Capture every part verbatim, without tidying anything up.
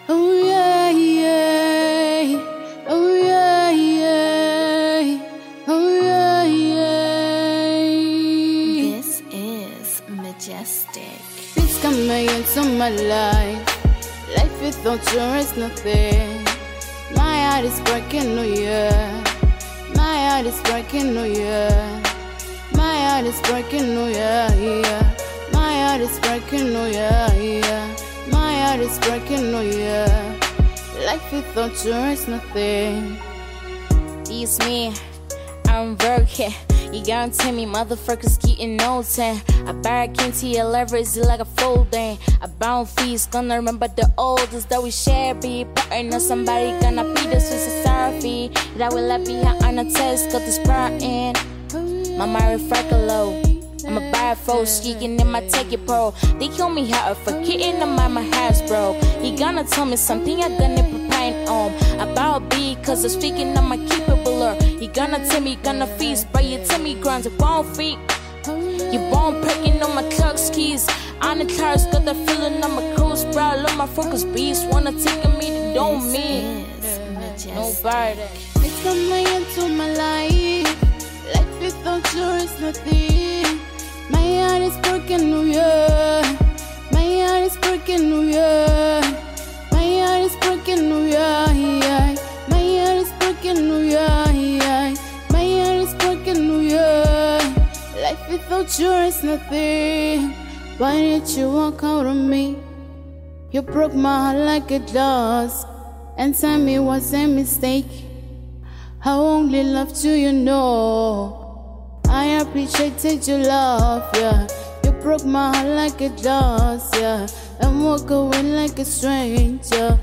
Oh yeah, yeah. Oh yeah, yeah. Oh yeah, yeah. This is Majestic. It's coming into my life. Life without you is nothing. My heart is breaking, oh yeah. My heart is breaking, oh yeah. My heart is breaking, oh yeah, yeah. My heart is breaking, oh yeah, yeah. My heart is breaking, oh yeah. Life without you is nothing. It's me, I'm working. You guarantee me motherfuckers getting no time. I back into your leverage like a folding. I bound fees, gonna remember the oldest that we share. Be important or somebody gonna be the Swiss society. That will let me out on a test, got this part in. Mama refract low. I'm a bad foe, sneaking in my take it pro. They kill me how I'm forgetting the my house, bro. He gonna tell me something I gonna prepare on about B, cause I'm speaking on my capable. He gonna tell me, gonna feast, but you tell me grounds of bone feet. You born pricking on my clock skis. On the cars, got that feeling on my cruise, bro. Love my focus beast, wanna take me to don't me. Nobody. It's coming into my life. Life without you is nothing. My heart is broken, oh yeah. My heart is broken, oh yeah. My heart is broken, oh yeah, yeah. My heart is broken, oh yeah, yeah. My heart is broken, oh yeah. Life without you is nothing. Why did you walk out on me? You broke my heart like a glass, and tell me was a mistake. How only love do you know? I appreciated your love, yeah. You broke my heart like a glass, yeah, and walk away like a stranger.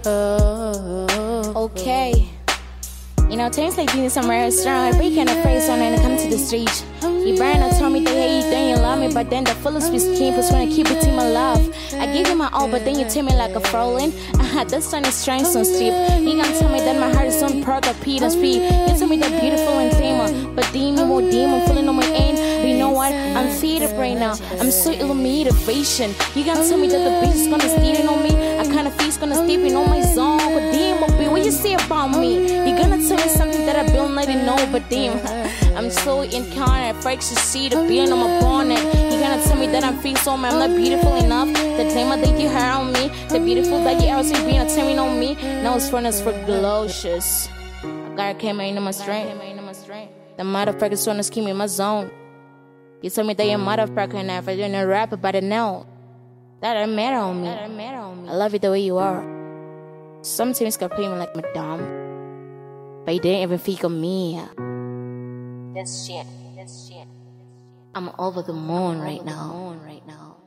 Okay. You know, times like these somewhere strong. Every kind of phrase on and come to the street. You burn and told me that hey, you think you love me, but then the fullest we came was when I keep it to my love. I gave you my all, but then you tell me like a froling. I had this kind of strength so steep. You gonna tell me that my heart is on perk of Peter's feet. You tell me that beautiful and demon, but demon more demon feeling on my end. But you know what? I'm faded right now. I'm so illuminated vision. You gonna tell me that the beast is gonna steal on me. I kind of feast gonna steep in on my zone. But demon, be what you say about me? You gonna tell me something that I don't let it know, but damn, I'm so incarnate. Breaks to see the being on my bonnet. You gonna tell me that I'm free, so man, I'm not beautiful enough. The name of that you heard on me, the beautiful that you ever see being a telling on me. Now it's furnace for glorious. I gotta came in my strength. The motherfuckers wanna keep me in my zone. You tell me that you're motherfucker never doing a rap about it now. That don't matter on me. I love it the way you are. Sometimes you can play me like Madame, but you didn't even think of me. That's shit. That's shit. I'm over the moon right now. Right now.